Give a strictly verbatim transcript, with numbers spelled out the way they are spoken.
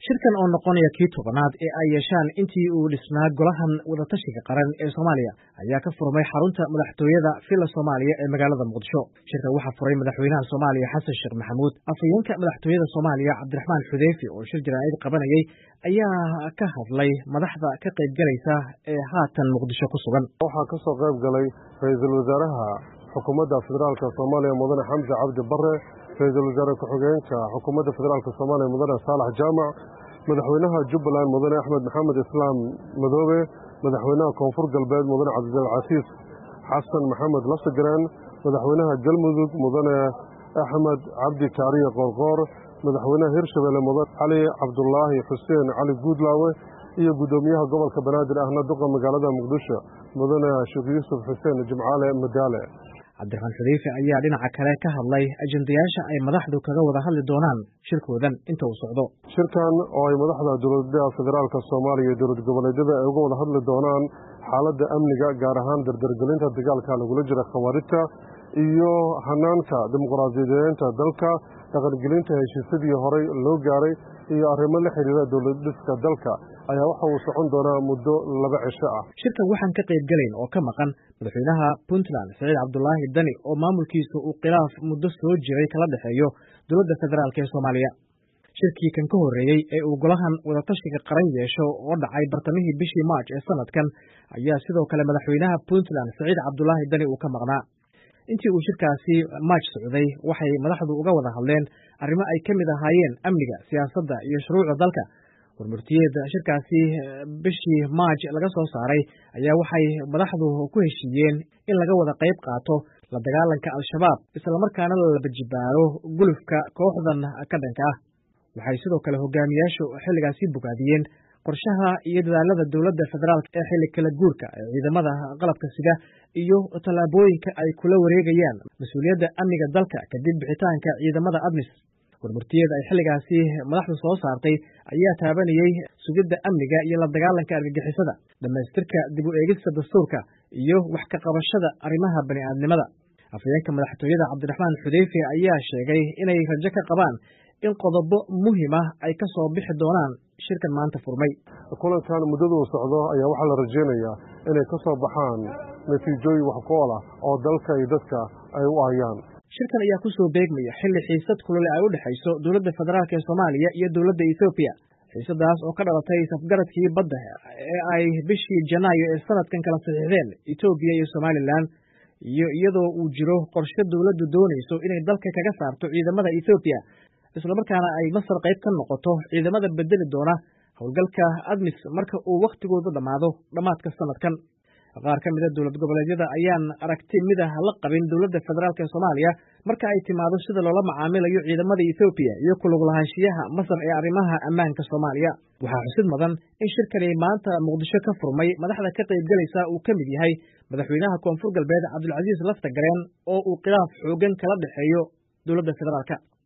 shirkan oo noqonaya kii tobanaad ee ay yeeshaan intii uu dhisnaa golahan wadatashiga qaran ee Soomaaliya ayaa ka furmay xarunta madaxtooyada Villa Soomaaliya ee magaalada Muqdisho. Shirka waxaa furay madaxweynaha Soomaaliya Xasan Sheekh Maxamuud. Afhayeenka madaxtooyada Soomaaliya Cabdiraxmaan Xudeyfi oo shir jaraa'id qabanayay ayaa ka hadlay madaxda ka qayb galaysa ee haatan Muqdisho ku sugan. Waxaa ka soo qayb galay ra'iisul wasaaraha xukuumadda federaalka Soomaaliya Mudane Xamza Cabdi Barre, ra'iisul wasaare ku-xigeenka xukuumadda federaalka Soomaaliya Mudane Saalax Jaamac, madaxweynaha Jubbaland Mudane Axmed Maxamed Islaam Madoobe, madaxweynaha Koonfur Galbeed Mudane Cabdilcasiis Xasan Maxamed Lasagran, madaxweynaha Galmudug Mudane Axmed Cabdi Kaariye Qoorqoor, madaxweynaha Hirshabelle Mudane Cali Cabdulaahi Xuseen Cali Guudlaawe iyo gudoomiyaha gobolka Banaadir ahna duqa magaalada Muqdisho Mudane Sheekh Yuusuf Xuseen Jimcaale Madaale. Cabdiraxmaan Xudeyfi ayaa dhinaca kale ka hadlay ajendayaasha ay madaxdu kaga wada hadli doonaan shirkoodan inta uu socdo. Shirkan oo ay madaxda dowladda federaalka Soomaaliya iyo dowlad goboleedyada ay uga wada hadli doonaan xaaladda amniga, gaar ahaan dardargelinta dagaalka lagula jira khawaarijta iyo hanaanka dimuqraadiyadeynta dalka, dhaqangelinta heshiisyadii horey loo gaaray iyo arrimo la xiriira dowlad dhiska dalka ayaa waxa uu socon doonaa muddo laba cisho ah. Shirkan waxaan ka qayb galayn oo ka maqan madaxweynaha Puntland Saciid Cabdulaahi Dani oo maamulkiisu uu khilaaf muddo soo jiray kala dhexeeyo dowladda federaalka ee Soomaaliya. Shirkii kan ka horreeyey ee uu golahan wadatashiga qaran yeesho oo dhacay bartamihii bishii March ee sanadkan ayaa sidoo kale madaxweynaha Puntland Saciid Cabdulaahi Dani uu ka maqnaa. Intii uu shirkaasi March socday waxay madaxdu uga wada hadleen arrimo ay ka mid ahaayeen amniga, siyaasadda iyo shuruucda dalka. Warmurtiyeeda shirkaasi bishii March laga soo saaray ayaa waxay madaxdu ku heshiiyeen in laga wada qayb qaato la dagaalanka Al-Shabaab isla markaana la bajibaaro gulufka kooxdan ka dhanka ah. Waxay sidoo kale hogaamiyaashu xilligaasi bogaadiyeen qorshaha iyo dadaalada dowladda federaalka ee xilli kala guurka ee ciidamada qalabka sida iyo tallaabooyinka ay kula wareegayaan mas-uuliyadda amniga dalka kadib bixitaanka ciidamada ADMIS. warmurtiyeeda ay xilligaasi madaxdu soo saartay ayaa taabanayay sugidda amniga iyo la dagaalanka argagixisada, dhammaystirka dib u eegista dastuurka iyo wax ka qabashada arrimaha bani'aadnimada. Afhayeenka madaxtooyada Cabdiraxmaan Xudeyfi ayaa sheegay inay rajo ka qabaan in qodobo muhiim ah ay ka soo bixi doonaan shirkan maanta furmay. Kulankan muddada socdo ayaa waxaa la rajeynayaa inay ka soo baxaan natiijooyin wax ku ool ah oo dalka iyo dadka ay u ahayaan. Shirkan ayaa ku soo beegmaya xilli xiisad kulule ay u dhaxayso dowladda federaalka ee Soomaaliya iyo dowladda Ethiopia. Xiisadaas oo ka dhalatay safgaradkii badda ee ay bishii Janaayo ee sanadkan kala saxiixdeen Ethiopia iyo Somaliland, iyo iyadoo uu jiro qorshe dowladdu doonayso inay dalka kaga saarto ciidamada Ethiopia isla markaana ay Masar qayb ka noqoto ciidamada bedeli doona howlgalka ADMIS marka uu waqtigoodu dhamaado dhamaadka sanadkan. Qaar ka mid ah dowlad goboleedyada ayaan aragti mid ah la qabin dowladda federaalka ee Soomaaliya marka ay timaado sida loola macaamilayo ciidamada Ethiopia iyo ku lug lahaanshiyaha Masar ee arrimaha ammaanka Soomaaliya. Waxaa xusid mudan in shirkani maanta Muqdisho ka furmay madaxda ka qayb galaysa uu ka mid yahay madaxweynaha Koonfur Galbeed Cabdilcasiis Laftagareen oo uu khilaaf xoogan kala dhexeeyo dowladda federaalka.